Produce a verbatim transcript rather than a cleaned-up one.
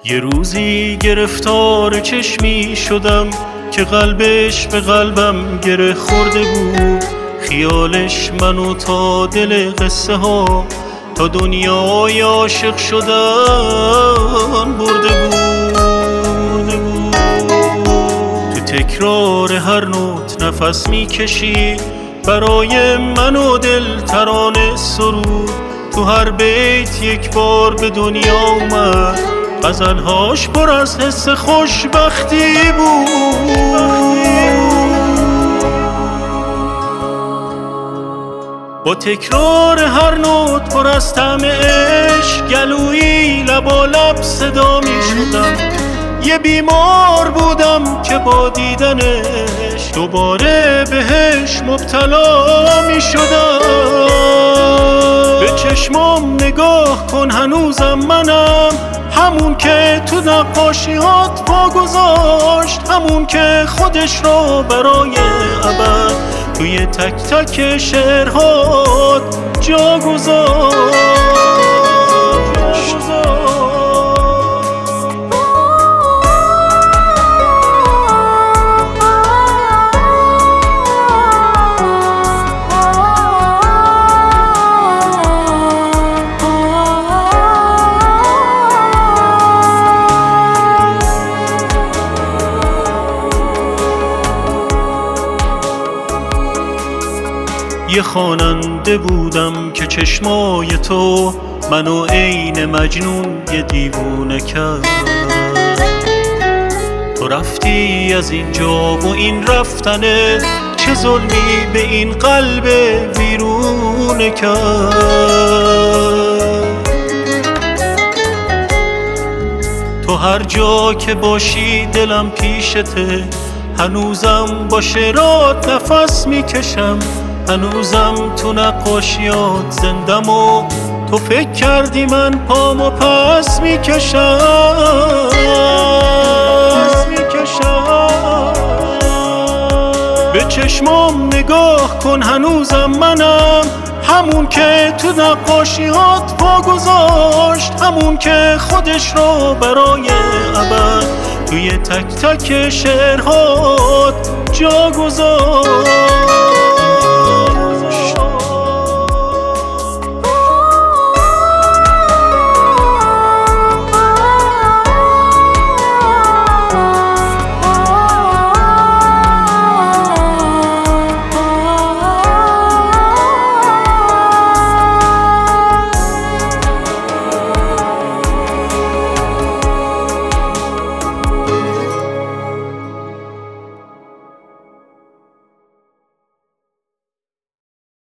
یه روزی گرفتار چشمی شدم که قلبش به قلبم گره خورده بود. خیالش منو تا دل قصه ها، تا دنیای عاشق شدن برده بود. تو تکرار هر نوت نفس میکشی، برای من و دل ترانه سرود. تو هر بیت یک بار به دنیا اومد، غزلهاش پر از حس خوشبختی بود. با تکرار هر نوت پر از طعم عشق، گلویی لبا لب صدا می شدم. یه بیمار بودم که با دیدنش دوباره بهش مبتلا می شدم. به چشمام نگاه کن هنوزم منم، همون که تو نقاشیات پا گذاشت، همون که خودش رو برای ابد توی تک تک شعرهات جا گذاشت. یه خواننده بودم که چشمای تو منو عین مجنون یه دیوونه کرد. تو رفتی از اینجا و این رفتنه، چه ظلمی به این قلب ویرونه کرد. تو هر جا که باشی دلم پیشته، هنوزم با شعرات نفس میکشم. هنوزم تو نقاشیات زندم و تو فکر کردی من پامو پس میکشم. به چشمام نگاه کن هنوزم منم، همون که تو نقاشیات پا گذاشت، همون که خودش رو برای ابد توی تک تک شعرهات جا گذاشت.